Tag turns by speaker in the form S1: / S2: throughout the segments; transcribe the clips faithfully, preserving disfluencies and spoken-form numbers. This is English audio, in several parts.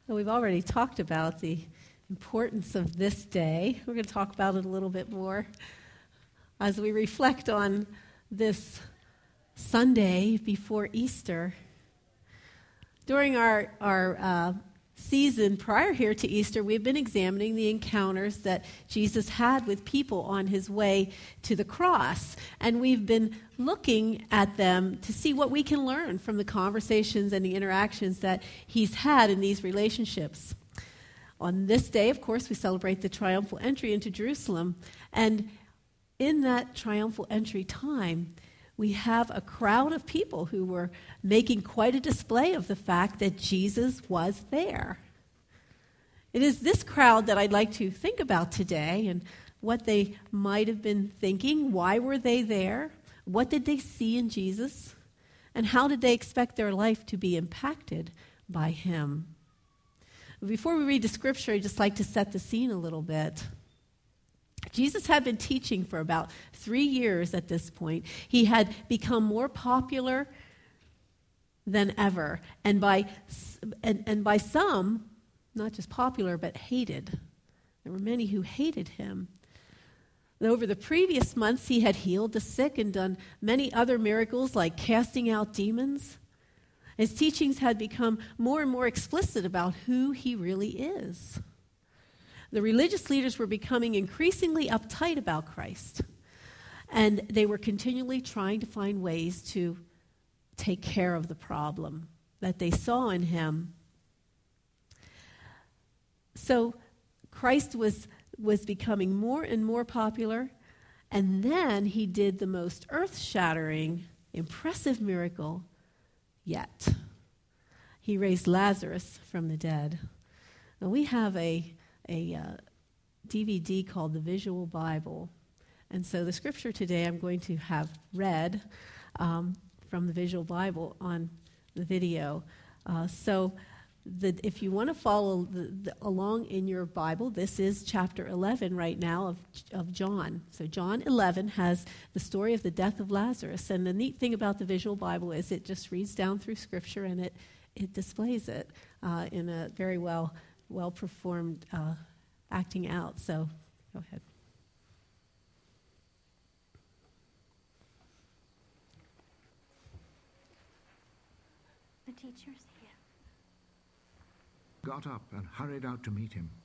S1: Well, we've already talked about the importance of this day. We're going to talk about it a little bit more as we reflect on this Sunday before Easter. During our, our uh, season prior here to Easter, we've been examining the encounters that Jesus had with people on his way to the cross. And we've been looking at them to see what we can learn from the conversations and the interactions that he's had in these relationships. On this day, of course, we celebrate the triumphal entry into Jerusalem. And in that triumphal entry time, we have a crowd of people who were making quite a display of the fact that Jesus was there. It is this crowd that I'd like to think about today and what they might have been thinking. Why were they there? What did they see in Jesus? And how did they expect their life to be impacted by him? Before we read the scripture, I'd just like to set the scene a little bit. Jesus had been teaching for about three years at this point. He had become more popular than ever, and by and, and by some, not just popular, but hated. There were many who hated him. Over the previous months, he had healed the sick and done many other miracles like casting out demons. His teachings had become more and more explicit about who he really is. The religious leaders were becoming increasingly uptight about Christ, and they were continually trying to find ways to take care of the problem that they saw in him. So Christ was, was becoming more and more popular, and then he did the most earth-shattering, impressive miracle yet. He raised Lazarus from the dead. Now, we have a a uh, D V D called The Visual Bible. And so the scripture today I'm going to have read um, from the Visual Bible on the video. Uh, so the, if you want to follow the, the, along in your Bible, this is chapter eleven right now of, of John. So John eleven has the story of the death of Lazarus. And the neat thing about the Visual Bible is it just reads down through scripture and it, it displays it uh, in a very well well-performed uh, acting out. So, go ahead.
S2: The teacher's here.
S3: Got up and hurried out to meet him.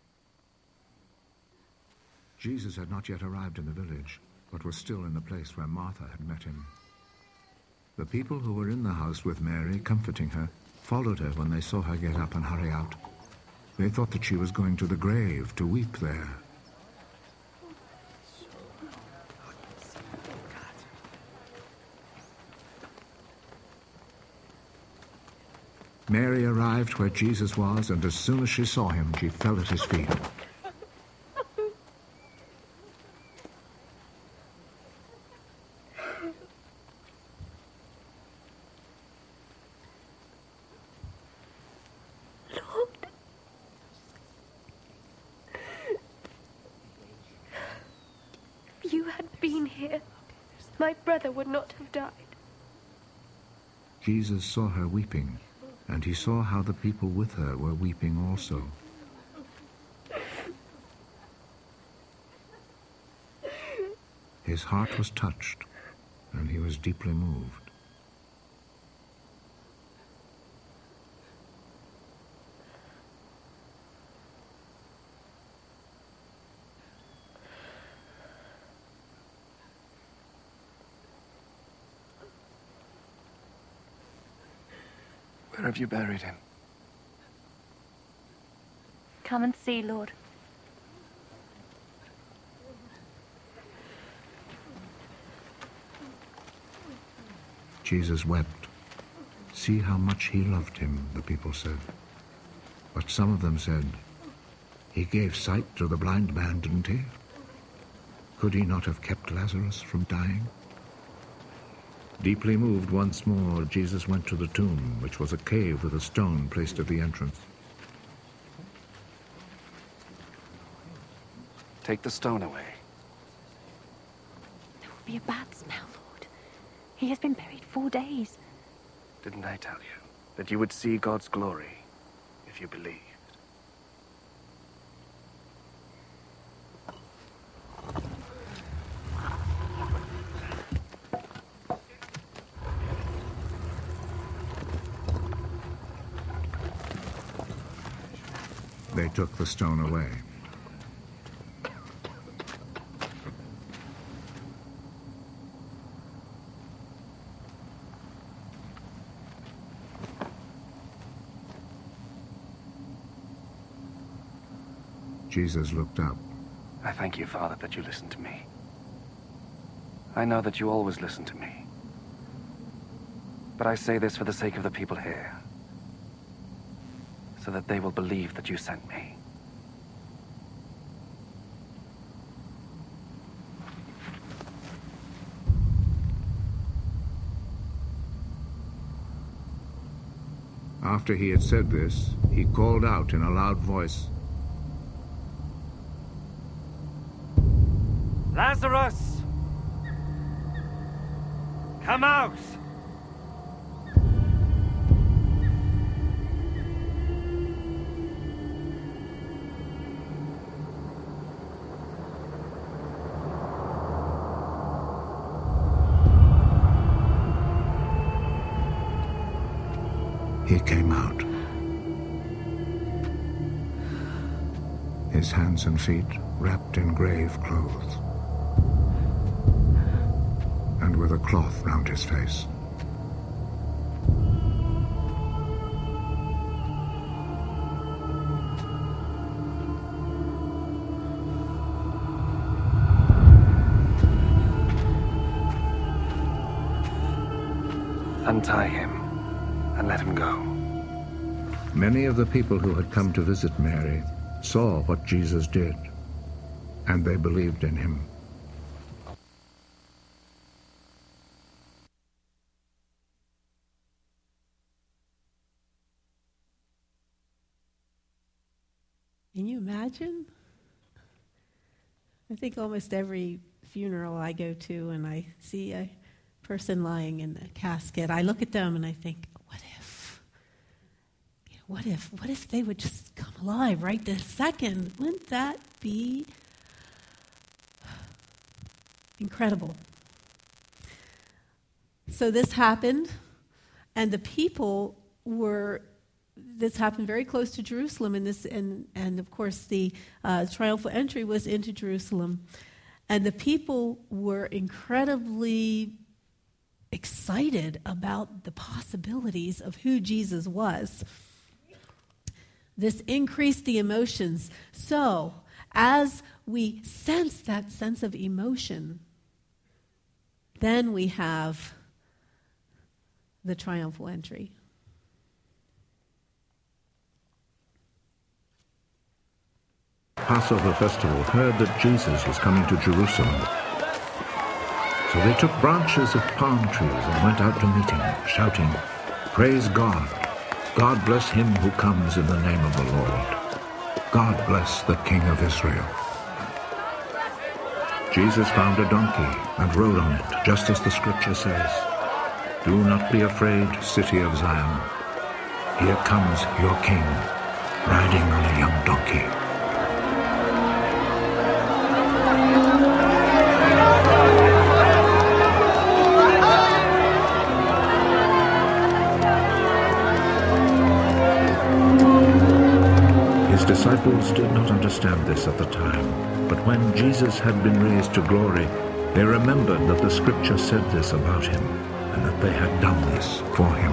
S3: Jesus had not yet arrived in the village, but was still in the place where Martha had met him. The people who were in the house with Mary, comforting her, followed her when they saw her get up and hurry out. They thought that she was going to the grave to weep there. Mary arrived where Jesus was, and as soon as she saw him, she fell at his feet.
S2: My brother would not have died.
S3: Jesus saw her weeping, and he saw how the people with her were weeping also. His heart was touched, and he was deeply moved.
S4: Where have you buried him?
S2: Come and see, Lord.
S3: Jesus wept. See how much he loved him, the people said. But some of them said, he gave sight to the blind man, didn't he? Could he not have kept Lazarus from dying? Deeply moved once more, Jesus went to the tomb, which was a cave with a stone placed at the entrance.
S4: Take the stone away.
S2: There will be a bad smell, Lord. He has been buried four days.
S4: Didn't I tell you that you would see God's glory if you believed?
S3: They took the stone away. Jesus looked up.
S4: I thank you, Father, that you listened to me. I know that you always listen to me. But I say this for the sake of the people here, so that they will believe that you sent me.
S3: After he had said this, he called out in a loud voice,
S5: Lazarus! Come out!
S3: He came out. His hands and feet wrapped in grave clothes, and with a cloth round his face.
S4: Untie him and let him go.
S3: Many of the people who had come to visit Mary saw what Jesus did, and they believed in him.
S1: Can you imagine? I think almost every funeral I go to and I see a person lying in the casket, I look at them and I think, what if? You know, what if? What if they would just come alive right this second? Wouldn't that be incredible? So this happened, and the people were. This happened very close to Jerusalem, and this, and and of course the uh, triumphal entry was into Jerusalem, and the people were incredibly excited about the possibilities of who Jesus was. This increased the emotions. So, as we sense that sense of emotion, then we have the triumphal entry.
S3: Passover festival heard that Jesus was coming to Jerusalem. So they took branches of palm trees and went out to meet him, shouting, "Praise God! God bless him who comes in the name of the Lord. God bless the King of Israel." Jesus found a donkey and rode on it, just as the scripture says, "Do not be afraid, city of Zion. Here comes your king, riding on a young donkey." His disciples did not understand this at the time, but when Jesus had been raised to glory, they remembered that the scripture said this about him, and that they had done this for him.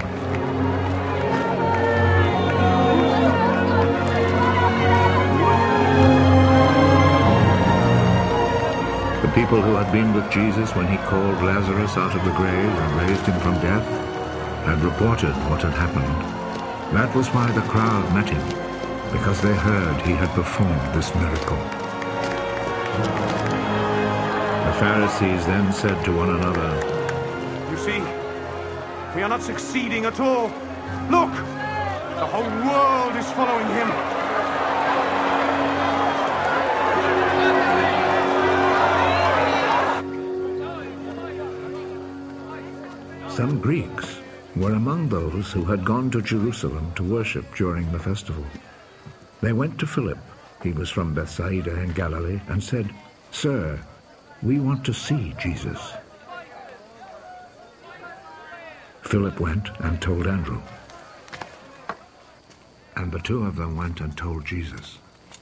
S3: The people who had been with Jesus when he called Lazarus out of the grave and raised him from death had reported what had happened. That was why the crowd met him, because they heard he had performed this miracle. The Pharisees then said to one another,
S5: You see, we are not succeeding at all. Look, the whole world is following him.
S3: Some Greeks were among those who had gone to Jerusalem to worship during the festival. They went to Philip, he was from Bethsaida in Galilee, and said, "Sir, we want to see Jesus." Philip went and told Andrew. And the two of them went and told Jesus.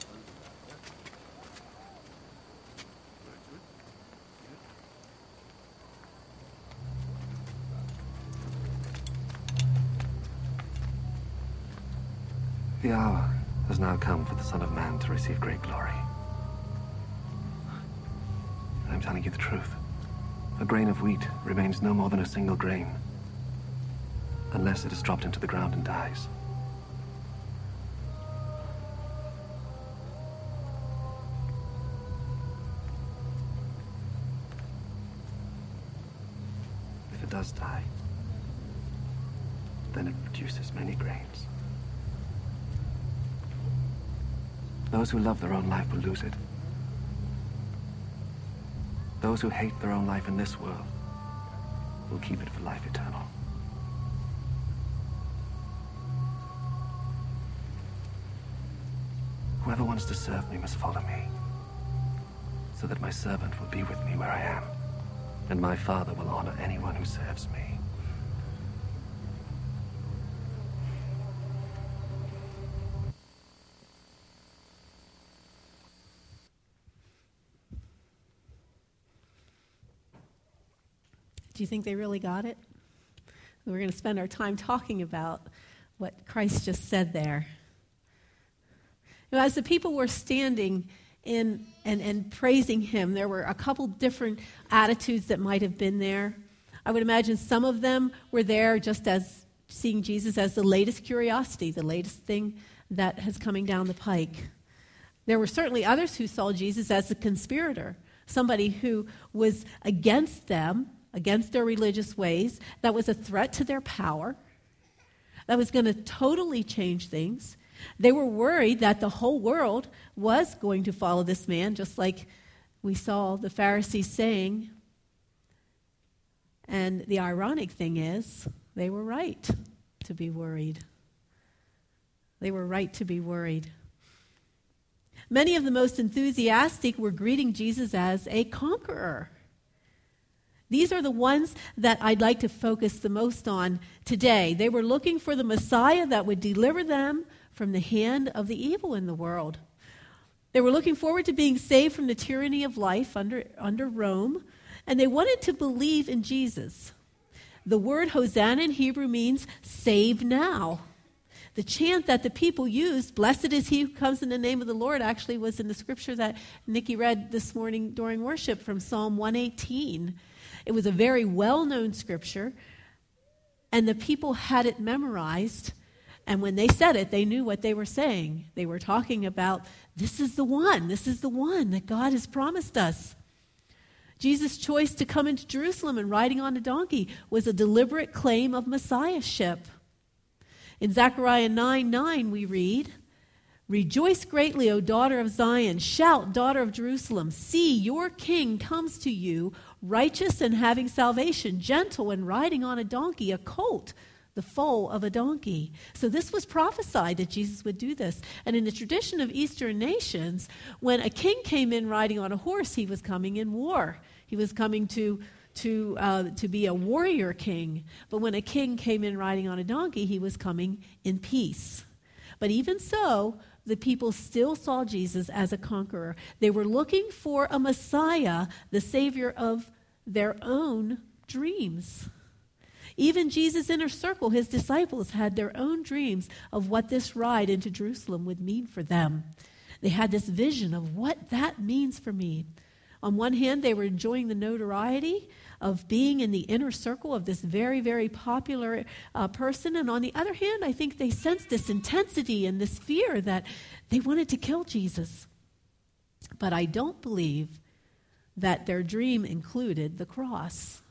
S4: The hour has now come for the Son of Man to receive great glory. I'm telling you the truth. A grain of wheat remains no more than a single grain, unless it is dropped into the ground and dies. If it does die, then it produces many grains. Those who love their own life will lose it. Those who hate their own life in this world will keep it for life eternal. Whoever wants to serve me must follow me, so that my servant will be with me where I am, and my Father will honor anyone who serves me.
S1: Do you think they really got it? We're going to spend our time talking about what Christ just said there. You know, as the people were standing in and, and praising him, there were a couple different attitudes that might have been there. I would imagine some of them were there just as seeing Jesus as the latest curiosity, the latest thing that has coming down the pike. There were certainly others who saw Jesus as a conspirator, somebody who was against them, against their religious ways, that was a threat to their power, that was going to totally change things. They were worried that the whole world was going to follow this man, just like we saw the Pharisees saying. And the ironic thing is, they were right to be worried. They were right to be worried. Many of the most enthusiastic were greeting Jesus as a conqueror. These are the ones that I'd like to focus the most on today. They were looking for the Messiah that would deliver them from the hand of the evil in the world. They were looking forward to being saved from the tyranny of life under, under Rome, and they wanted to believe in Jesus. The word Hosanna in Hebrew means save now. The chant that the people used, blessed is he who comes in the name of the Lord, actually was in the scripture that Nikki read this morning during worship from Psalm one eighteen. It was a very well-known scripture, and the people had it memorized, and when they said it, they knew what they were saying. They were talking about, this is the one, this is the one that God has promised us. Jesus' choice to come into Jerusalem and riding on a donkey was a deliberate claim of messiahship. In Zechariah nine nine we read, rejoice greatly, O daughter of Zion. Shout, daughter of Jerusalem. See, your king comes to you, righteous and having salvation, gentle and riding on a donkey, a colt, the foal of a donkey. So this was prophesied that Jesus would do this. And in the tradition of Eastern nations, when a king came in riding on a horse, he was coming in war. He was coming to to uh, to be a warrior king. But when a king came in riding on a donkey, he was coming in peace. But even so, the people still saw Jesus as a conqueror. They were looking for a Messiah, the Savior of their own dreams. Even Jesus' inner circle, his disciples, had their own dreams of what this ride into Jerusalem would mean for them. They had this vision of what that means for me. On one hand, they were enjoying the notoriety of being in the inner circle of this very, very popular uh, person. And on the other hand, I think they sensed this intensity and this fear that they wanted to kill Jesus. But I don't believe that their dream included the cross.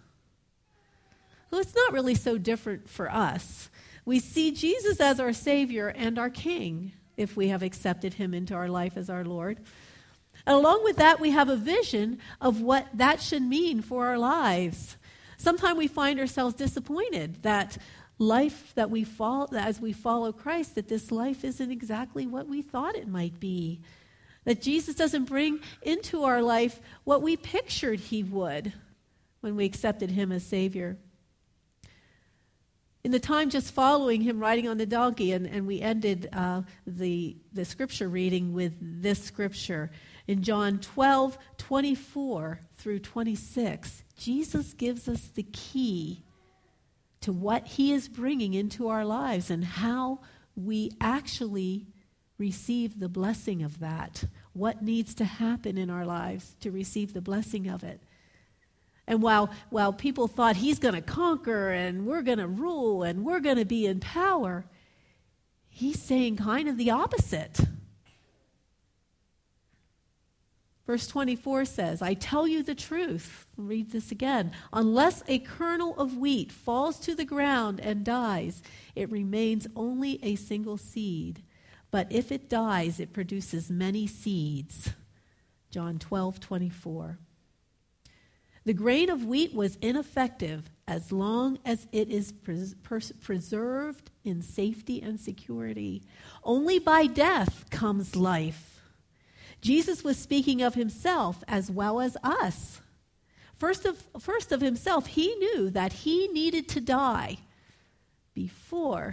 S1: Well, it's not really so different for us. We see Jesus as our Savior and our King if we have accepted him into our life as our Lord. And along with that, we have a vision of what that should mean for our lives. Sometimes we find ourselves disappointed that life that we follow, as we follow Christ, that this life isn't exactly what we thought it might be. That Jesus doesn't bring into our life what we pictured he would when we accepted him as Savior. In the time just following him riding on the donkey, and, and we ended uh, the, the scripture reading with this scripture. In John twelve, twenty-four through twenty-six, Jesus gives us the key to what he is bringing into our lives and how we actually receive the blessing of that. What needs to happen in our lives to receive the blessing of it. And while, while people thought he's going to conquer and we're going to rule and we're going to be in power, he's saying kind of the opposite. Verse twenty-four says, I tell you the truth. I'll read this again. Unless a kernel of wheat falls to the ground and dies, it remains only a single seed. But if it dies, it produces many seeds. John twelve, twenty-four. The grain of wheat was ineffective as long as it is pres- pers- preserved in safety and security. Only by death comes life. Jesus was speaking of himself as well as us. First of, first of himself, he knew that he needed to die before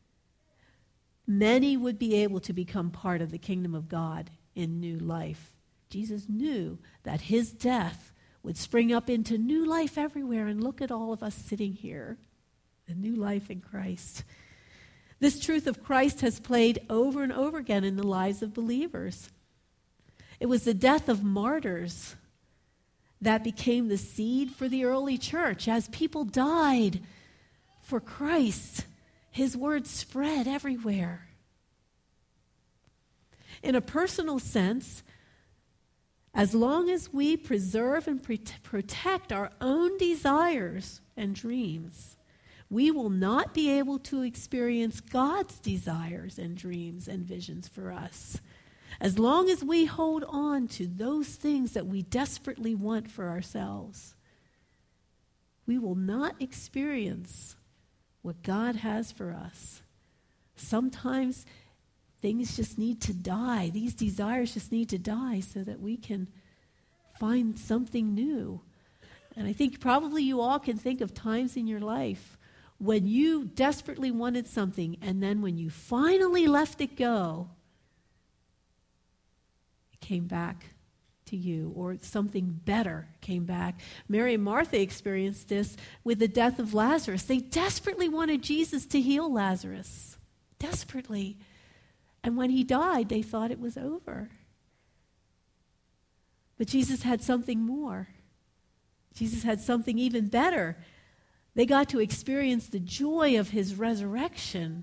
S1: many would be able to become part of the kingdom of God in new life. Jesus knew that his death would spring up into new life everywhere, and look at all of us sitting here, a new life in Christ. This truth of Christ has played over and over again in the lives of believers. It was the death of martyrs that became the seed for the early church. As people died for Christ, his word spread everywhere. In a personal sense, as long as we preserve and pre- protect our own desires and dreams, we will not be able to experience God's desires and dreams and visions for us. As long as we hold on to those things that we desperately want for ourselves, we will not experience what God has for us. Sometimes things just need to die. These desires just need to die so that we can find something new. And I think probably you all can think of times in your life when you desperately wanted something, and then when you finally left it go, it came back to you, or something better came back. Mary and Martha experienced this with the death of Lazarus. They desperately wanted Jesus to heal Lazarus. Desperately. And when he died, they thought it was over. But Jesus had something more. Jesus had something even better. They got to experience the joy of his resurrection.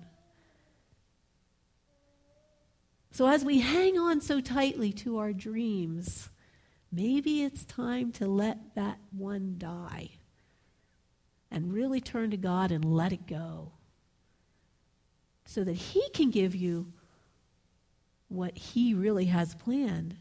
S1: So as we hang on so tightly to our dreams, maybe it's time to let that one die and really turn to God and let it go so that he can give you what he really has planned.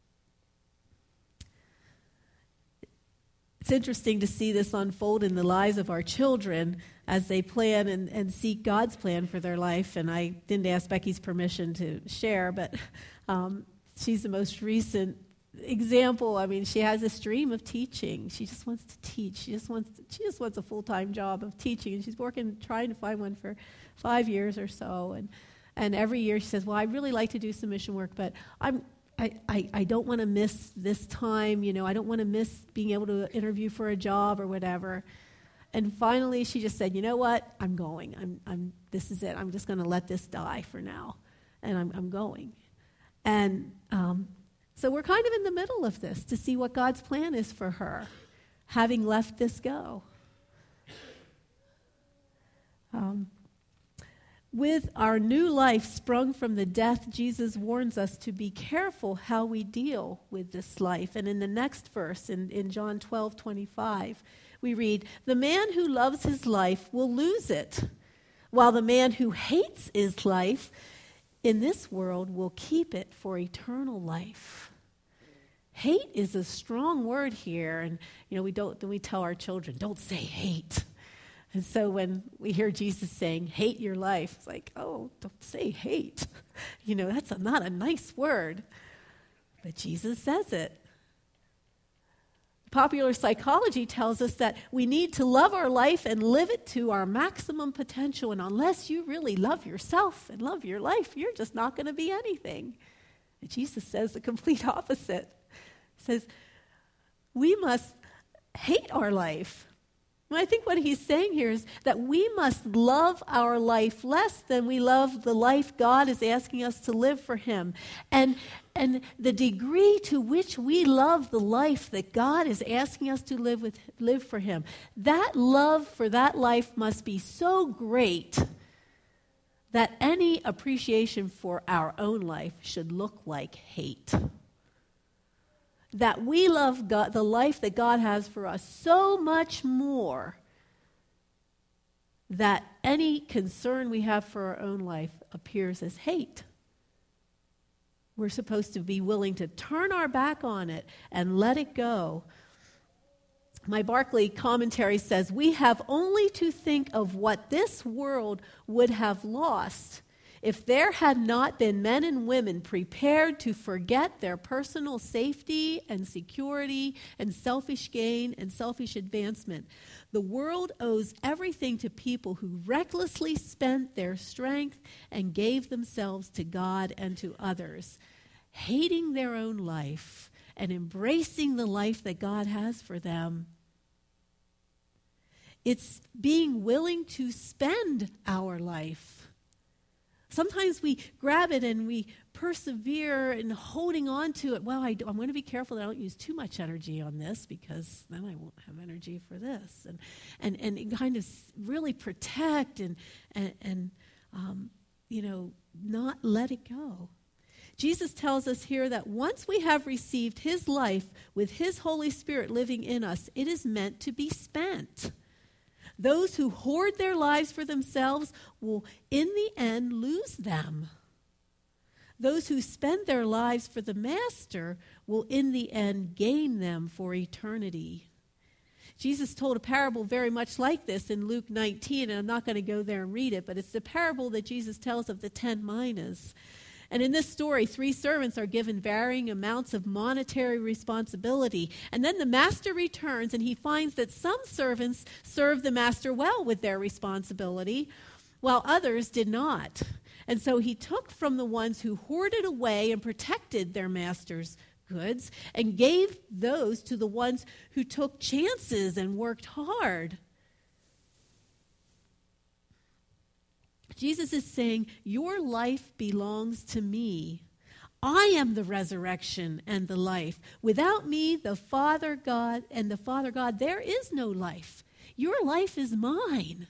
S1: It's interesting to see this unfold in the lives of our children as they plan and, and seek God's plan for their life. And I didn't ask Becky's permission to share, but um, she's the most recent example. I mean, she has this dream of teaching. She just wants to teach. She just wants to, she just wants a full-time job of teaching, and she's working, trying to find one for five years or so. And And every year she says, well, I'd really like to do some mission work, but I'm, I, I, I don't want to miss this time. You know, I don't want to miss being able to interview for a job or whatever. And finally she just said, you know what? I'm going. I'm, I'm, this is it. I'm just going to let this die for now. And I'm, I'm going. And um, so we're kind of in the middle of this to see what God's plan is for her, having left this go. Um, With our new life sprung from the death, Jesus warns us to be careful how we deal with this life. And in the next verse, in, in John twelve, twenty-five, we read, the man who loves his life will lose it, while the man who hates his life in this world will keep it for eternal life. Hate is a strong word here. And, you know, we don't, we tell our children, don't say hate. And so when we hear Jesus saying, hate your life, it's like, oh, don't say hate. You know, that's a, not a nice word. But Jesus says it. Popular psychology tells us that we need to love our life and live it to our maximum potential. And unless you really love yourself and love your life, you're just not going to be anything. And Jesus says the complete opposite. He says, we must hate our life. And I think what he's saying here is that we must love our life less than we love the life God is asking us to live for him. And, and the degree to which we love the life that God is asking us to live with, live for him, that love for that life must be so great that any appreciation for our own life should look like hate. That we love God, the life that God has for us so much more that any concern we have for our own life appears as hate. We're supposed to be willing to turn our back on it and let it go. My Barclay commentary says, we have only to think of what this world would have lost if there had not been men and women prepared to forget their personal safety and security and selfish gain and selfish advancement. The world owes everything to people who recklessly spent their strength and gave themselves to God and to others, hating their own life and embracing the life that God has for them. It's being willing to spend our life. Sometimes we grab it and we persevere in holding on to it. Well, I do, I'm going to be careful that I don't use too much energy on this because then I won't have energy for this. And and, and kind of really protect and, and, and um, you know, not let it go. Jesus tells us here that once we have received his life with his Holy Spirit living in us, it is meant to be spent. Those who hoard their lives for themselves will, in the end, lose them. Those who spend their lives for the Master will, in the end, gain them for eternity. Jesus told a parable very much like this in Luke nineteen, and I'm not going to go there and read it, but it's the parable that Jesus tells of the ten minas. And in this story, three servants are given varying amounts of monetary responsibility. And then the master returns and he finds that some servants served the master well with their responsibility, while others did not. And so he took from the ones who hoarded away and protected their master's goods and gave those to the ones who took chances and worked hard. Jesus is saying, your life belongs to me. I am the resurrection and the life. Without me, the Father God and the Father God, there is no life. Your life is mine.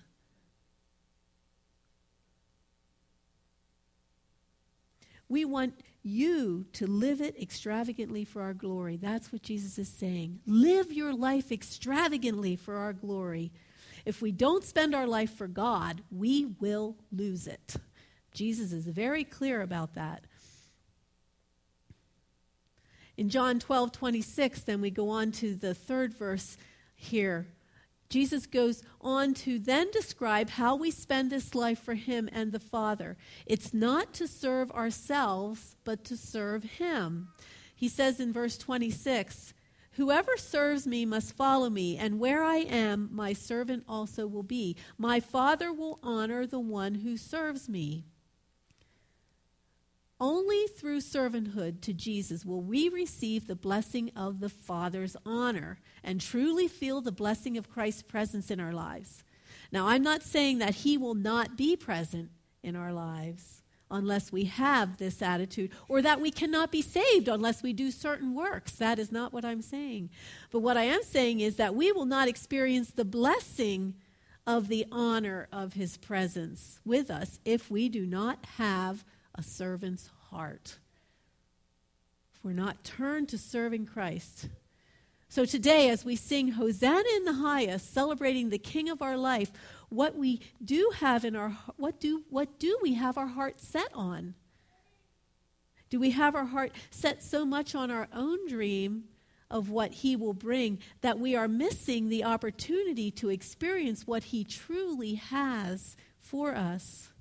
S1: We want you to live it extravagantly for our glory. That's what Jesus is saying. Live your life extravagantly for our glory. If we don't spend our life for God, we will lose it. Jesus is very clear about that. In John twelve twenty-six, then we go on to the third verse here. Jesus goes on to then describe how we spend this life for him and the Father. It's not to serve ourselves, but to serve him. He says in verse twenty-six, whoever serves me must follow me, and where I am, my servant also will be. My Father will honor the one who serves me. Only through servanthood to Jesus will we receive the blessing of the Father's honor and truly feel the blessing of Christ's presence in our lives. Now, I'm not saying that he will not be present in our lives unless we have this attitude, or that we cannot be saved unless we do certain works. That is not what I'm saying. But what I am saying is that we will not experience the blessing of the honor of his presence with us if we do not have a servant's heart. If we're not turned to serving Christ. So today, as we sing Hosanna in the highest, celebrating the King of our life, what we do have in our what do what do we have our heart set on? Do we have our heart set so much on our own dream of what he will bring that we are missing the opportunity to experience what he truly has for us?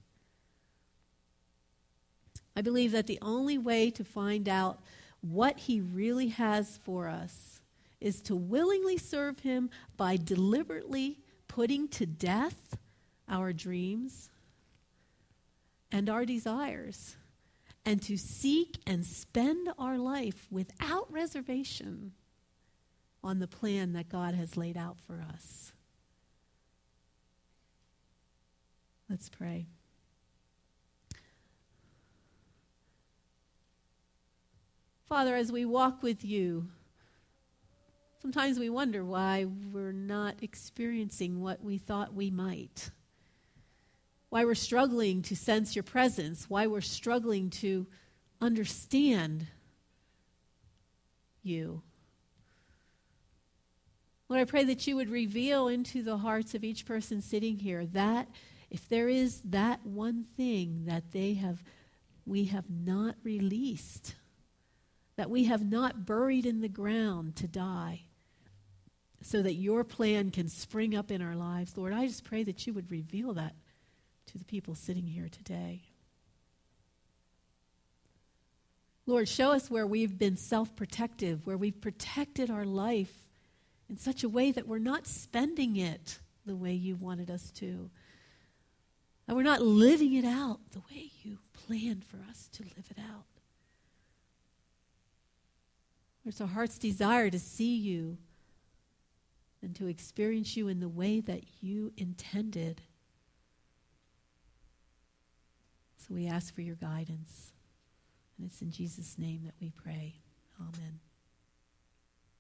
S1: I believe that the only way to find out what he really has for us is to willingly serve him by deliberately putting to death our dreams and our desires, and to seek and spend our life without reservation on the plan that God has laid out for us. Let's pray. Father, as we walk with you, sometimes we wonder why we're not experiencing what we thought we might. Why we're struggling to sense your presence. Why we're struggling to understand you. Lord, I pray that you would reveal into the hearts of each person sitting here that if there is that one thing that they have, we have not released, that we have not buried in the ground to die, so that your plan can spring up in our lives. Lord, I just pray that you would reveal that to the people sitting here today. Lord, show us where we've been self-protective, where we've protected our life in such a way that we're not spending it the way you wanted us to. And we're not living it out the way you planned for us to live it out. It's our heart's desire to see you and to experience you in the way that you intended. So we ask for your guidance. And it's in Jesus' name that we pray. Amen.